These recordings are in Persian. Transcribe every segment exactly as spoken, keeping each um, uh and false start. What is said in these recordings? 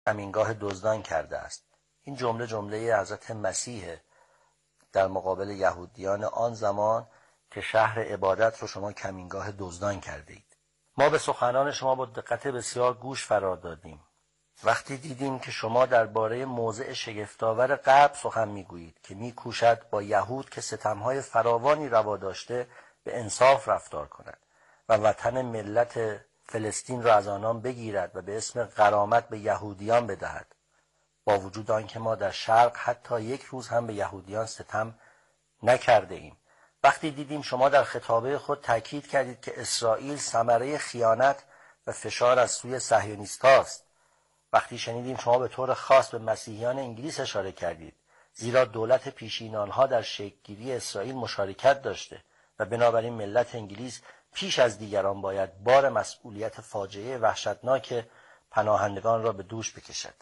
کمینگاه دزدان کرده است. این جمله جمله حضرت مسیح در مقابل یهودیان آن زمان که شهر عبادت رو شما کمینگاه دزدان کرده اید. ما به سخنان شما با دقت بسیار گوش فرا دادیم. وقتی دیدیم که شما درباره موضع شگفت‌آور غرب سخن میگویید که میکوشد با یهود که ستمهای فراوانی روا داشته به انصاف رفتار کند و وطن ملت فلسطین را از آنان بگیرد و به اسم غرامت به یهودیان بدهد، با وجود آنکه ما در شرق حتی یک روز هم به یهودیان ستم نکرده ایم. وقتی دیدیم شما در خطابه خود تاکید کردید که اسرائیل ثمره خیانت و فشار از سوی صهیونیست‌هاست، وقتی شنیدیم شما به طور خاص به مسیحیان انگلیس اشاره کردید، زیرا دولت پیشین آنها در شکل‌گیری اسرائیل مشارکت داشته و بنابراین ملت انگلیس پیش از دیگران باید بار مسئولیت فاجعه وحشتناک پناهندگان را به دوش بکشد.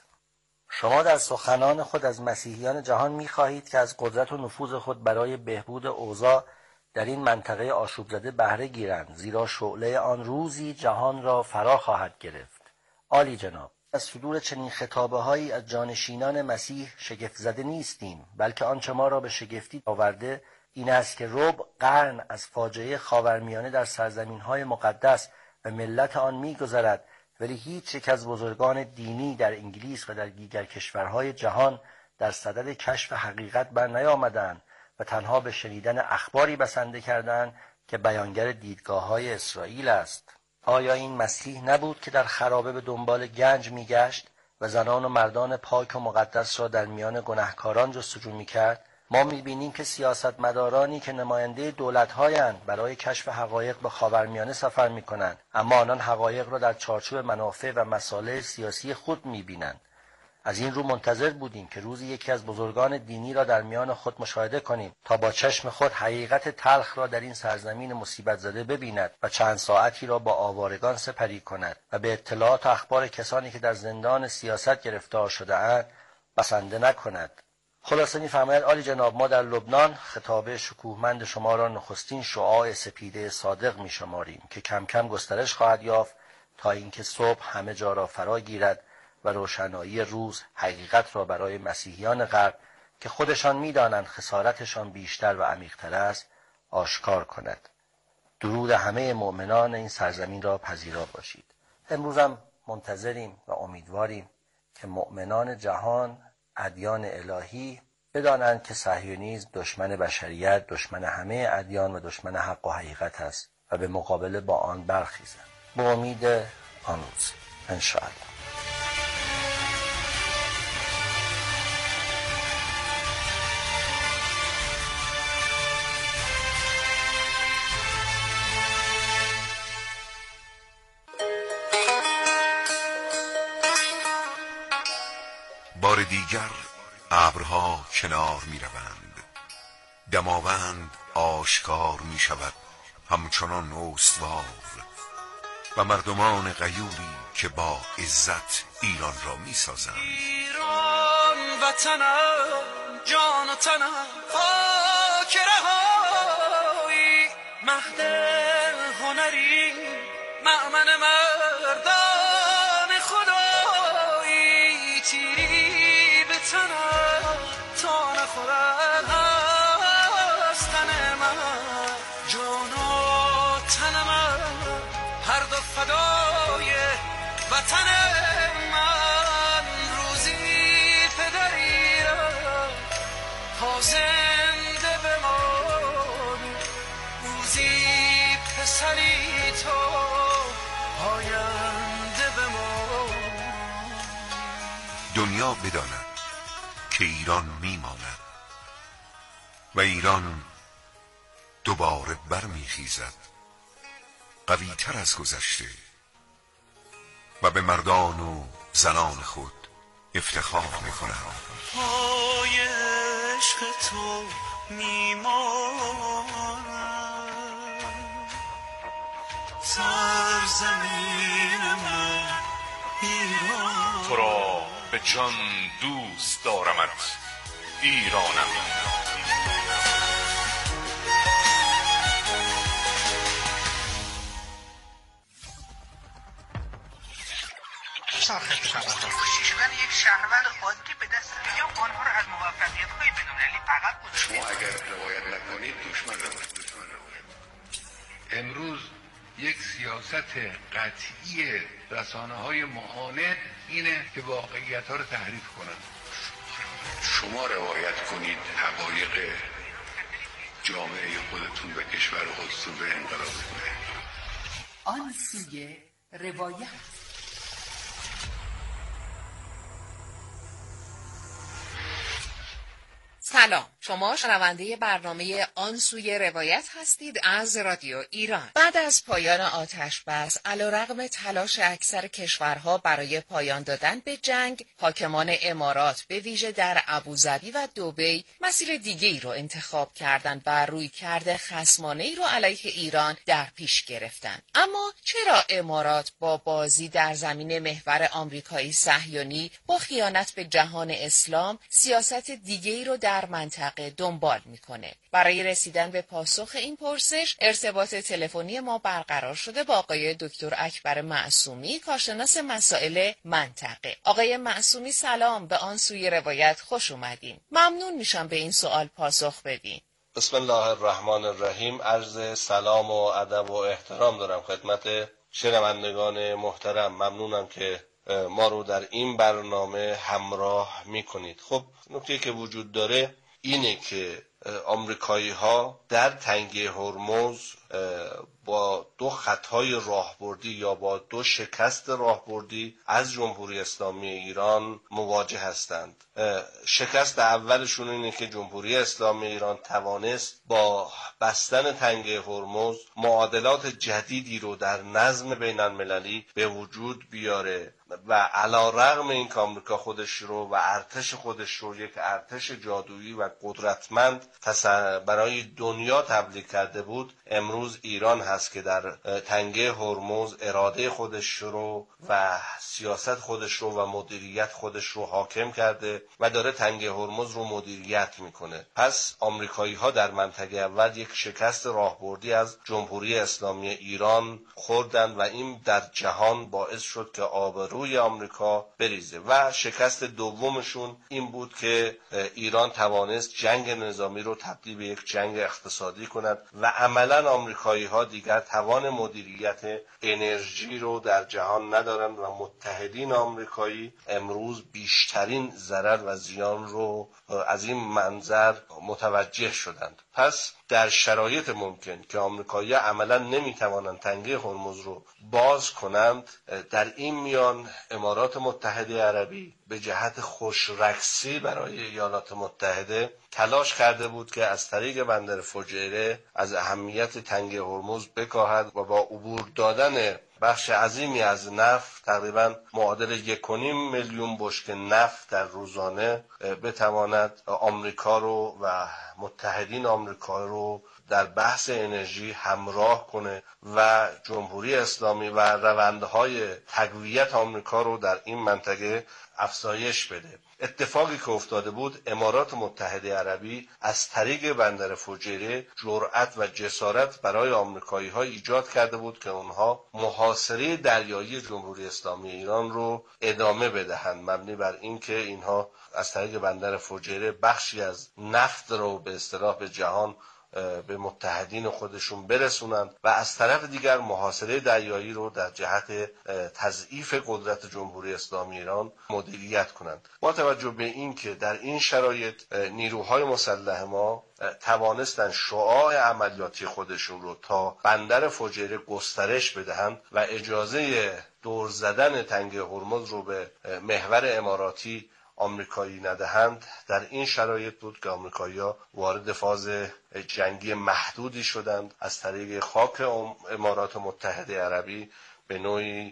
شما در سخنان خود از مسیحیان جهان می‌خواهید که از قدرت و نفوذ خود برای بهبود اوضاع در این منطقه آشوب زده بهره گیرند، زیرا شعله آن روزی جهان را فرا خواهد گرفت. عالی جناب، از صدور چنین خطابه‌هایی از جانشینان مسیح شگفت زده نیستیم، بلکه آنچه ما را به شگفتی آورده این است که ربع قرن از فاجعه خاورمیانه در سرزمین‌های مقدس و ملت آن می‌گذرد، ولی هیچ یک از بزرگان دینی در انگلیس و در دیگر کشورهای جهان در صدد کشف حقیقت بر نیامدند و تنها به شنیدن اخباری بسنده کردند که بیانگر دیدگاه‌های اسرائیل است. آیا این مسیح نبود که در خرابه به دنبال گنج می‌گشت و زنان و مردان پاک و مقدس را در میان گناهکاران جستجو می‌کرد؟ ما می‌بینیم که سیاستمدارانی که نماینده دولت‌هایند برای کشف حقایق به خاورمیانه سفر می‌کنند، اما آنان حقایق را در چارچوب منافع و مصالح سیاسی خود می‌بینند. از این رو منتظر بودیم که روزی یکی از بزرگان دینی را در میان خود مشاهده کنیم تا با چشم خود حقیقت تلخ را در این سرزمین مصیبت زده ببیند و چند ساعتی را با آوارگان سپری کند و به اطلاعات و اخبار کسانی که در زندان سیاست گرفتار شده‌اند بسنده نکند. خلاصه می‌فرماید عالی جناب، ما در لبنان خطاب شکوهمند شما را نخستین شعاع سپیده صادق می‌شماریم که کم کم گسترش خواهد یافت تا اینکه صبح همه جا را فرا گیرد و روشنایی روز حقیقت را برای مسیحیان غرب که خودشان می‌دانند خسارتشان بیشتر و عمیق‌تر است آشکار کند. درود همه مؤمنان این سرزمین را پذیرا باشید. امروزم منتظریم و امیدواریم که مؤمنان جهان، ادیان الهی بدانند که صهیونیسم دشمن بشریت، دشمن همه ادیان و دشمن حق و حقیقت است و به مقابله با آن برخیزند. به امید آن روز انشاءالله. بار دیگر ابرها کنار می روند، دماوند آشکار می شود همچنان استوار و مردمان غیوری که با عزت ایران را می سازند. ایران وطنم، جان و تنم، خاک رهایی، مهد هنری، مأمن مردان خدایی، تیری به تنم تا نخورد از تن من، جان و تن من هر دو فدای وطن من. روزی پدری را تا زنده بمانی، روزی پسری تو آینده بمانی. دنیا بداند که ایران میماند و ایران دوباره برمیخیزد قوی تر از گذشته و به مردان و زنان خود افتخار میکند. پای عشق تو میمانم، سرزمین من ایران، تو را به جان دوست دارمت ایرانم. سرخط خبرها. کشته شدن یک شهروند عادی به دست یا آنها را از موفقیت‌های بین‌المللی عقب گذاشتید. شما اگر روایت نکنید دشمن روایت دشمن روایت. امروز یک سیاست قطعی رسانه‌های معاند اینه که واقعیت‌ها رو تحریف کنند. شما روایت کنید حقایق جامعه خودتون و کشور خودتون به انقلاب کنید. آن سوی روایت. سلام، شما شنونده برنامه آن سوی روایت هستید از رادیو ایران. بعد از پایان آتش بس، علیرغم تلاش اکثر کشورها برای پایان دادن به جنگ، حاکمان امارات به ویژه در ابوظبی و دبی مسیر دیگه‌ای رو انتخاب کردند و رویکرد خصمانه‌ای رو علیه ایران در پیش گرفتند. اما چرا امارات با بازی در زمین محور آمریکایی صهیونی با خیانت به جهان اسلام سیاست دیگه‌ای رو در منطقه دنبال میکنه؟ برای رسیدن به پاسخ این پرسش ارتباط تلفنی ما برقرار شده با آقای دکتر اکبر معصومی، کارشناس مسائل منطقه. آقای معصومی سلام، به آن سوی روایت خوش اومدین. ممنون میشم به این سوال پاسخ بدین. بسم الله الرحمن الرحیم. عرض سلام و ادب و احترام دارم خدمت شنوندگان محترم. ممنونم که ما رو در این برنامه همراه میکنید. خب نکته که وجود داره اینه که آمریکایی ها در تنگه هرمز با دو خطای راهبردی یا با دو شکست راهبردی از جمهوری اسلامی ایران مواجه هستند. شکست اولشون اینه که جمهوری اسلامی ایران توانست با بستن تنگه هرمز معادلات جدیدی رو در نظم بین المللی به وجود بیاره و علیرغم این که آمریکا خودش رو و ارتش خودش رو یک ارتش جادویی و قدرتمند برای دنیا تبلیغ کرده بود، امروز ایران هست که در تنگه هرمز اراده خودش رو و سیاست خودش رو و مدیریت خودش رو حاکم کرده و داره تنگه هرمز رو مدیریت میکنه. پس آمریکایی ها در منطقه اول یک شکست راهبردی از جمهوری اسلامی ایران خوردن و این در جهان باعث شد که آبروی آمریکا بریزه. و شکست دومشون این بود که ایران توانست جنگ نظامی رو تبدیل به یک جنگ اقتصادی کند و عملاً آمریکایی ها دیگر توان مدیریت انرژی رو در جهان ندارند و متحدین آمریکایی امروز بیشترین ضرر و زیان رو از این منظر متوجه شدند. پس در شرایط ممکن که آمریکایی عملاً نمیتوانند تنگه هرمز رو باز کنند، در این میان امارات متحده عربی به جهت خوشرقصی برای ایالات متحده تلاش کرده بود که از طریق بندر فجیره از اهمیت تنگه هرمز بکاهد و با عبور دادن بخش عظیمی از نفت، تقریبا معادل یک و نیم میلیون بشکه نفت در روزانه، بتواند آمریکا رو و متحدین آمریکا رو در بحث انرژی همراه کنه و جمهوری اسلامی و روندهای تقویت آمریکا رو در این منطقه افزایش بده. اتفاقی که افتاده بود، امارات متحده عربی از طریق بندر فجیره جرأت و جسارت برای آمریکایی ها ایجاد کرده بود که اونها محاصره دریایی جمهوری اسلامی ایران رو ادامه بدهند، مبنی بر اینکه اینها از طریق بندر فجیره بخشی از نفت رو به اصطلاح به جهان به متحدین خودشون برسونند و از طرف دیگر محاصره دریایی رو در جهت تضعیف قدرت جمهوری اسلامی ایران مدیریت کنند. با توجه به این که در این شرایط نیروهای مسلح ما توانستن شعاع عملیاتی خودشون رو تا بندر فجیره گسترش بدهند و اجازه دور زدن تنگه هرمز رو به محور اماراتی آمریکایی ندهند، در این شرایط بود که آمریکایی‌ها وارد فاز جنگی محدودی شدند، از طریق خاک امارات متحده عربی به نوعی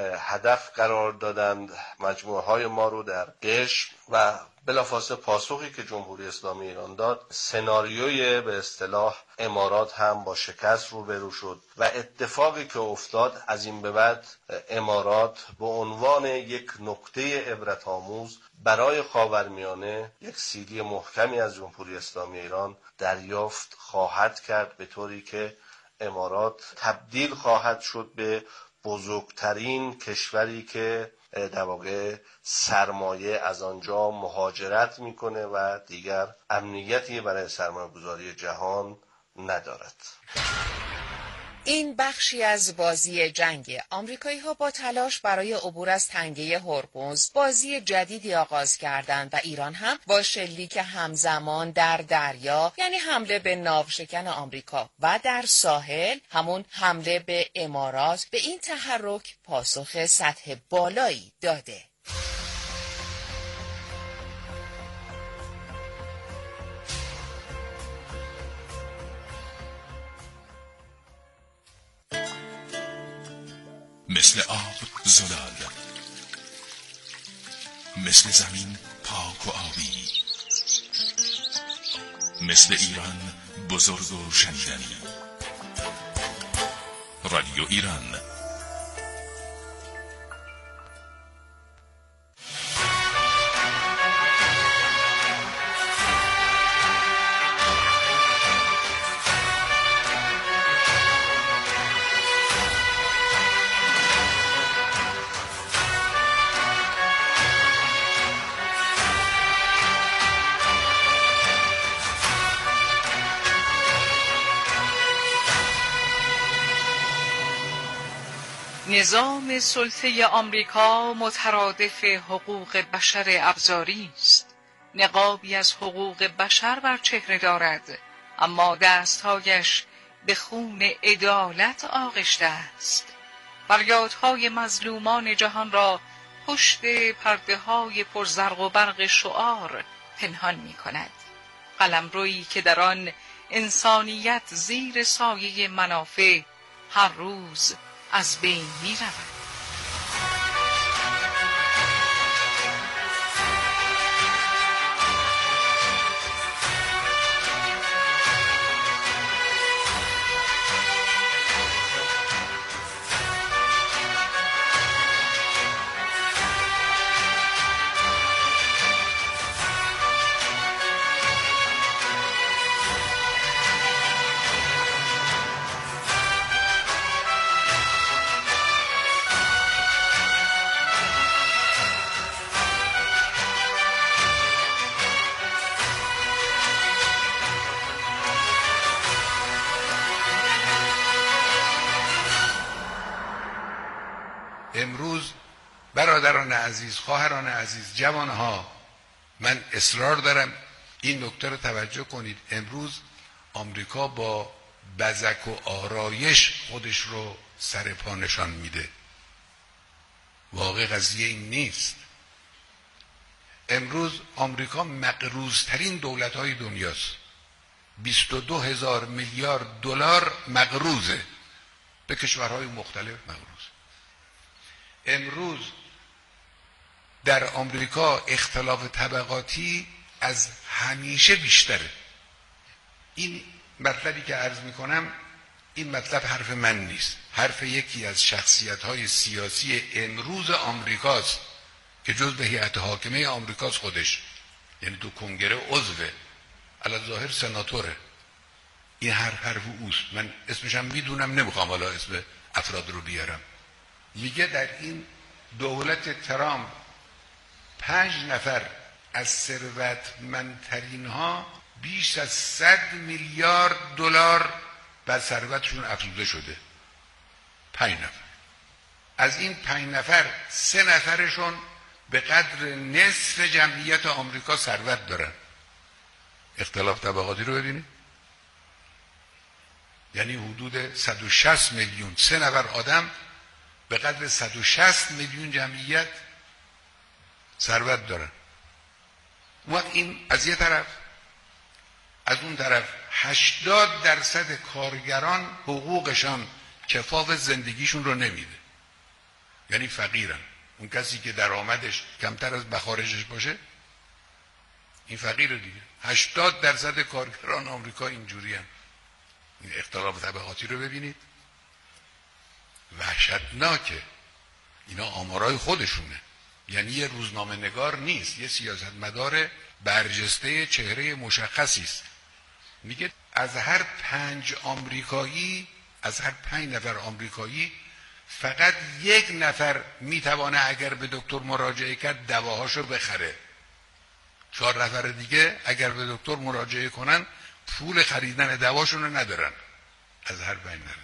هدف قرار دادند مجموعه‌های ما رو در قشم و بلافاصله پاسخی که جمهوری اسلامی ایران داد، سناریوی به اصطلاح امارات هم با شکست روبرو شد و اتفاقی که افتاد از این به بعد امارات به عنوان یک نکته عبرت آموز برای خاورمیانه یک سیلی محکمی از جمهوری اسلامی ایران دریافت خواهد کرد، به طوری که امارات تبدیل خواهد شد به بزرگترین کشوری که در واقع سرمایه از آنجا مهاجرت میکنه و دیگر امنیتی برای سرمایه گذاری جهان ندارد. این بخشی از بازی جنگ. آمریکایی ها با تلاش برای عبور از تنگه هرمز بازی جدیدی آغاز کردند و ایران هم با شلیک همزمان در دریا، یعنی حمله به ناوشکن آمریکا، و در ساحل، همون حمله به امارات، به این تحرک پاسخ سطح بالایی داده. مثل آب زلال، مثل زمین پاک و آبی، مثل ایران بزرگ و شنیدنی. رادیو ایران. نظام سلطه آمریکا مترادف حقوق بشر ابزاری است. نقابی از حقوق بشر بر چهره دارد، اما دستهایش به خون عدالت آغشته است. فریادهای مظلومان جهان را پشت پرده های پرزرق و برق شعار پنهان می کند. قلمرویی که در آن انسانیت زیر سایه منافع هر روز از بین می رود. امروز برادران عزیز، خواهران عزیز، جوانها، من اصرار دارم این نکته رو توجه کنید. امروز آمریکا با بزک و آرایش خودش رو سر پا نشان میده. واقع قضیه این نیست. امروز آمریکا مقروض‌ترین دولت‌های دنیاست. بیست و دو هزار میلیارد دلار مقروضه، به کشورهای مختلف مقروض. امروز در آمریکا اختلاف طبقاتی از همیشه بیشتره. این مطلبی که عرض میکنم، این مطلب حرف من نیست، حرف یکی از شخصیت‌های سیاسی امروز آمریکاست که جزء هیئت حاکمه آمریکاست خودش، یعنی تو کنگره عضوه، علی ظاهر سناتوره. این حرف حرف اوست، من اسمشم میدونم، نمیخوام حالا اسم افراد رو بیارم. میگه در این دولت ترامپ پنج نفر از ثروتمندترین ها بیش از صد میلیارد دلار بر ثروتشون افزوده شده. پنج نفر. از این پنج نفر سه نفرشون به قدر نصف جمعیت آمریکا ثروت دارن. اختلاف طبقاتی رو ببینید. یعنی حدود صد و شصت میلیون، سه نفر آدم به قدر صد و شصت میلیون جمعیت ثروت دارن. وقت این از یه طرف، از اون طرف هشتاد درصد کارگران حقوقشان کفاف زندگیشون رو نمیده، یعنی فقیرن. اون کسی که درآمدش کمتر از بخارجش باشه این فقیره دیگه. هشتاد درصد کارگران آمریکا اینجوری هم. این اختلاف طبقاتی رو ببینید، وحشتناکه. اینا آمارای خودشونه، یعنی یه روزنامه نگار نیست، یه سیاستمدار برجسته چهره مشخصی است. میگه از هر پنج آمریکایی، از هر پنج نفر آمریکایی فقط یک نفر میتوانه اگر به دکتر مراجعه کرد دواهاشو بخره. چهار نفر دیگه اگر به دکتر مراجعه کنن پول خریدن دواشون رو ندارن، از هر بین نرن.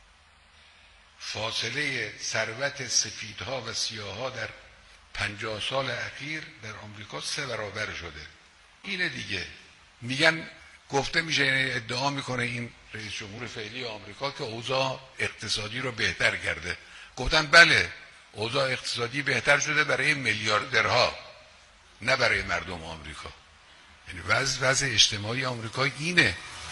فاصله ثروت سفیدها و سیاهها در پنجاه سال اخیر در آمریکا سه برابر شده. اینه دیگه. میگن گفته میشه، یعنی ادعا میکنه این رئیس جمهور فعلی آمریکا که اوضاع اقتصادی رو بهتر کرده. گفتن بله، اوضاع اقتصادی بهتر شده برای میلیاردرها، نه برای مردم آمریکا. یعنی وضع وضع اجتماعی آمریکا اینه.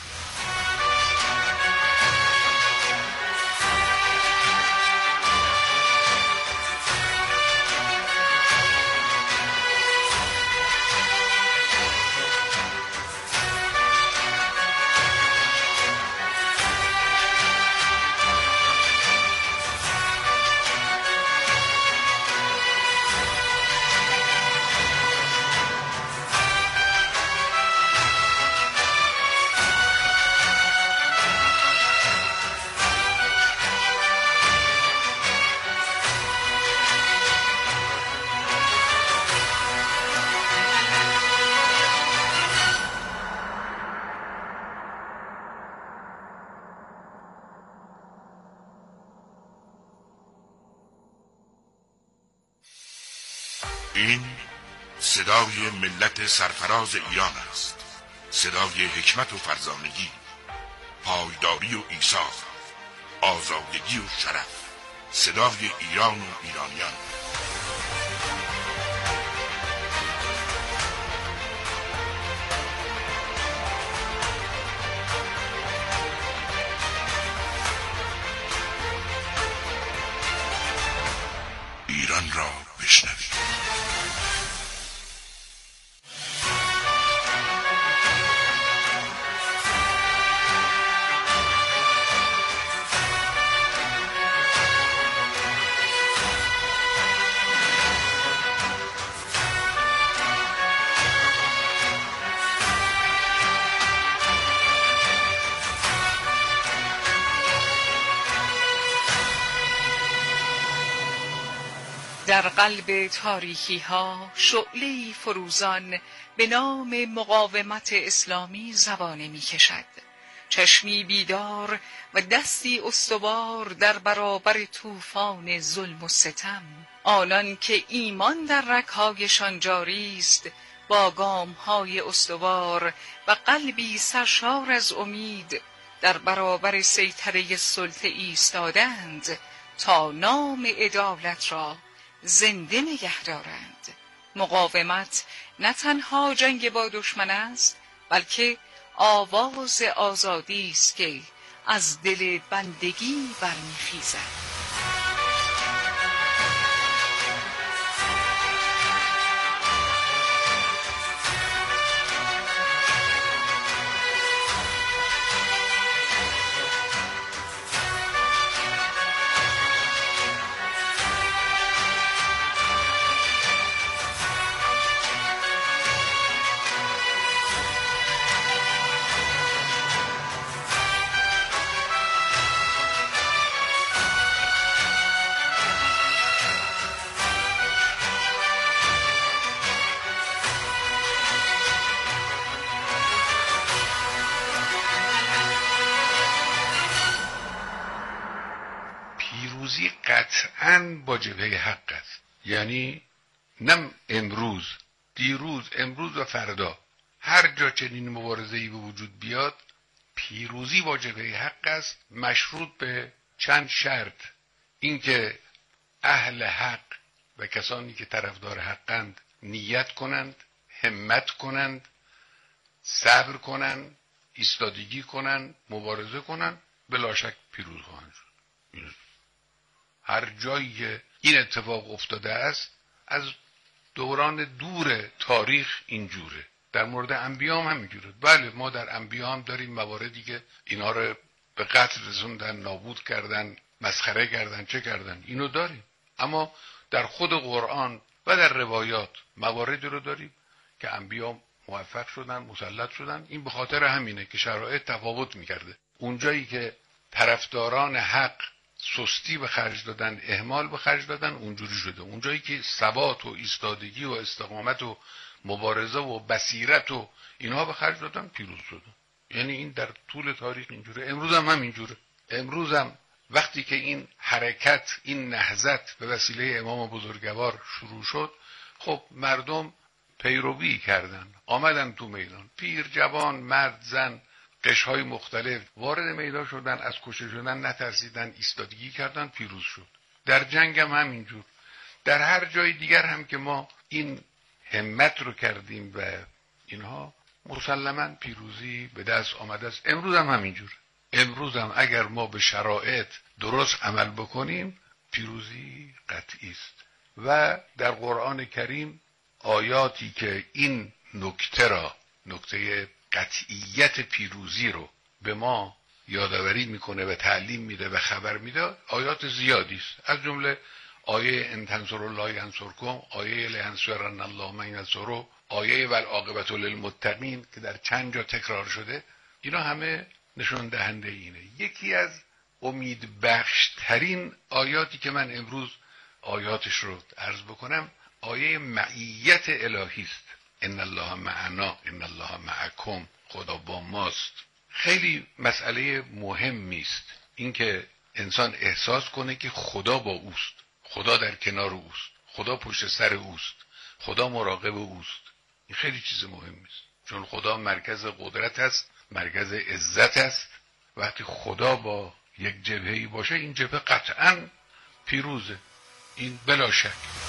این صدای ملت سرفراز ایران است، صدای حکمت و فرزانگی، پایداری و ایثار، آزادگی و شرف، صدای ایران و ایرانیان. ایران را بشنوید. در قلب تاریکی ها شعله‌ای فروزان به نام مقاومت اسلامی زبانه می کشد. چشمی بیدار و دستی استوار در برابر طوفان ظلم و ستم. آنان که ایمان در رگ‌هایشان جاری است، با گام‌های استوار و قلبی سرشار از امید در برابر سیطره سلطه ایستادند تا نام عدالت را زنده نگه دارند. مقاومت نه تنها جنگ با دشمن است، بلکه آواز آزادی است که از دل بندگی برمیخیزد. پیروزی قطعاً با جبهه حق است. یعنی نه امروز، دیروز، امروز و فردا، هر جا چنین مبارزه‌ای به وجود بیاد، پیروزی با جبهه حق است، مشروط به چند شرط. اینکه اهل حق و کسانی که طرفدار حقند نیت کنند، همت کنند، صبر کنند، ایستادگی کنند، مبارزه کنند، بلا شک پیروز خواهند شد. هر جایی که این اتفاق افتاده است از دوران دور تاریخ اینجوره. در مورد انبیا هم همینجوره. بله، ما در انبیا هم داریم مواردی که اینا رو به قتل رسوندن، نابود کردن، مسخره کردن، چه کردن، اینو داریم. اما در خود قرآن و در روایات مواردی رو داریم که انبیا موفق شدن، مسلط شدن. این به خاطر همینه که شرایط تفاوت میکرده. اونجایی که طرفداران حق سستی به خرج دادن، اهمال به خرج دادن، اونجوری شده. اونجایی که ثبات و ایستادگی و استقامت و مبارزه و بصیرت و اینها به خرج دادن، پیروز شدن. یعنی این در طول تاریخ اینجوره، امروز هم همینجوره. امروز هم وقتی که این حرکت، این نهضت به وسیله امام بزرگوار شروع شد، خب مردم پیروی کردن، آمدن تو میدان، پیر، جوان، مرد، زن، قشرهای مختلف وارد میدان شدن، از کشته شدن نترسیدن، ایستادگی کردن، پیروز شد. در جنگ هم همینجور، در هر جای دیگر هم که ما این همت رو کردیم و اینها، مسلماً پیروزی به دست آمده است. امروز هم همینجور. امروز هم اگر ما به شرایط درست عمل بکنیم، پیروزی قطعی است. و در قرآن کریم آیاتی که این نکته را، نکته قطعیت پیروزی رو به ما یادآوری میکنه و تعلیم میده و خبر میده، آیات زیادی است. از جمله آیه ان تنصروا الله ینصرکم، آیه لینصرن الله من ینصره، آیه والعاقبة للمتقین که در چند جا تکرار شده. اینا همه نشون دهنده اینه. یکی از امید بخش ترین آیاتی که من امروز آیاتش رو عرض بکنم، آیه معیت الهی است. ان الله معنا، ان الله معکم، خدا با ماست. خیلی مسئله مهمی است اینکه انسان احساس کنه که خدا با اوست، خدا در کنار اوست، خدا پشت سر اوست، خدا مراقب اوست. این خیلی چیز مهمی است، چون خدا مرکز قدرت است، مرکز عزت است. وقتی خدا با یک جبهه‌ای باشه، این جبهه قطعاً پیروزه، این بلا شک.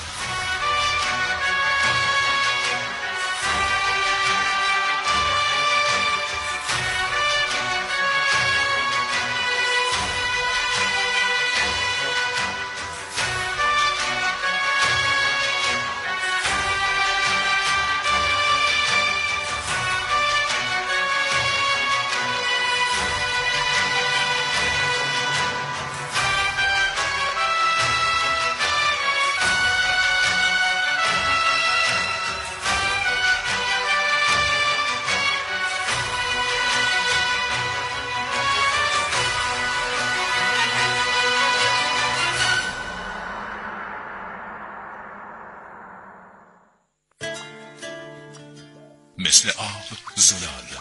مثل آب زلال،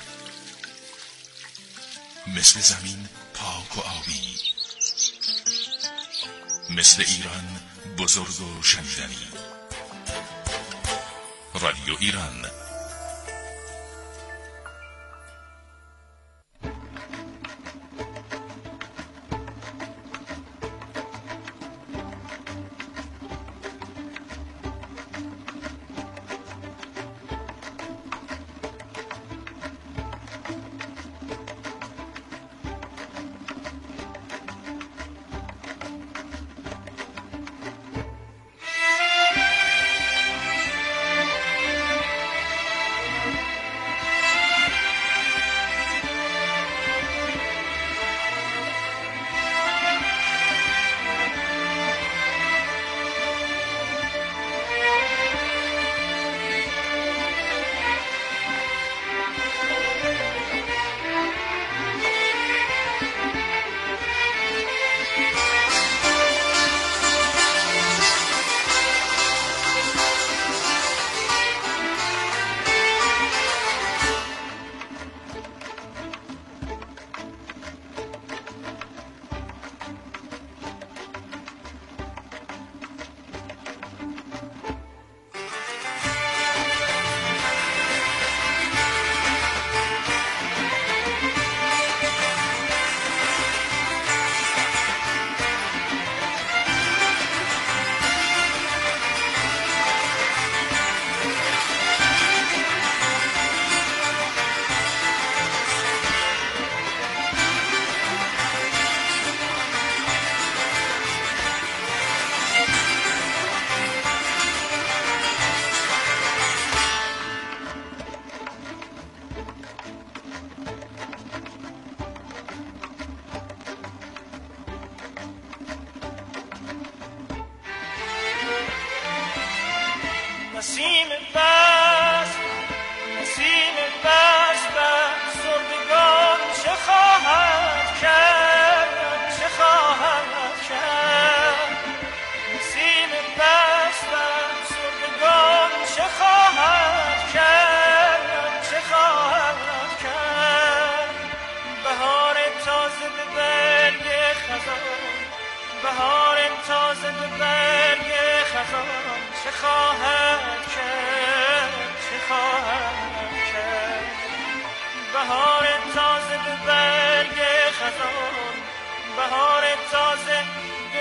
مثل زمین پاک و آبی، مثل ایران بزرگ و شنیدنی. رادیو ایران.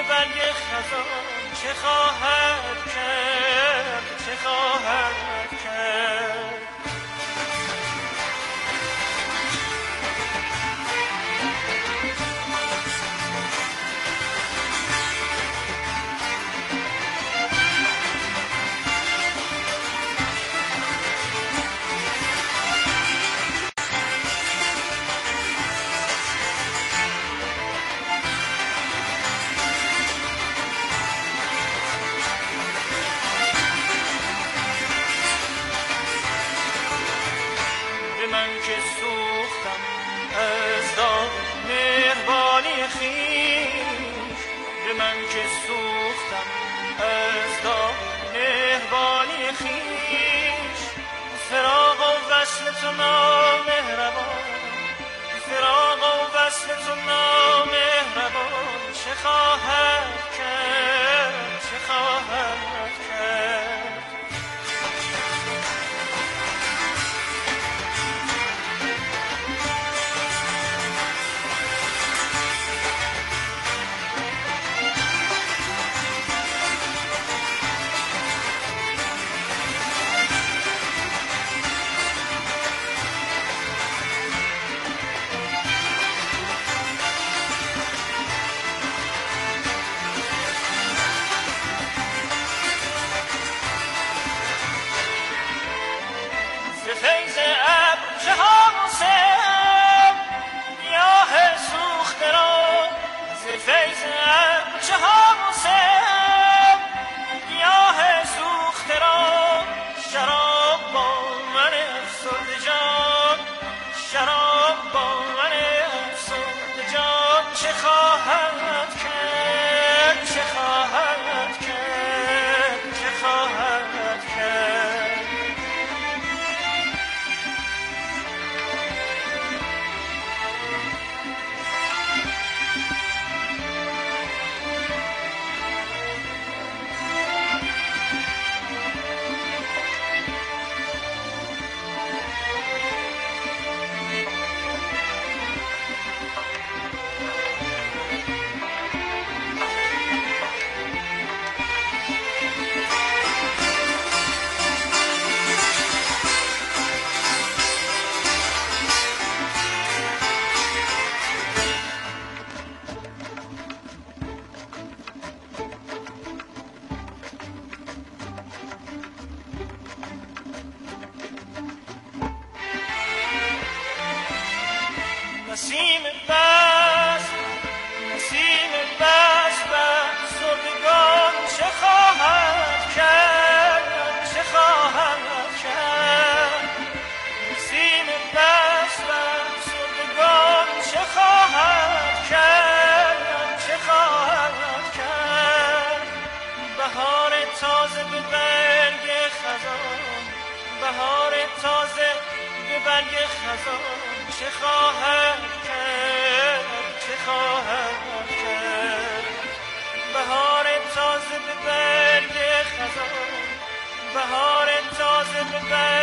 برگ خزان چه خواهد کرد، چه خواهد کرد. وصل تو نامهربان، فراق و وصل تو نامهربان چه خواهد کرد، چه خواهد کرد. نسیم بس، نسیم بس بر سردگان چه خواهد کرد، چه خواهد کرد. نسیم بس بر سردگان چه خواهد کرد، چه خواهد کرد. بهار تازه به برگ خزان، بهار تازه به برگ خزان چه خواهد کرد، چه خواهد کرد. بهار تازه به برگ خزان، بهار تازه به برگ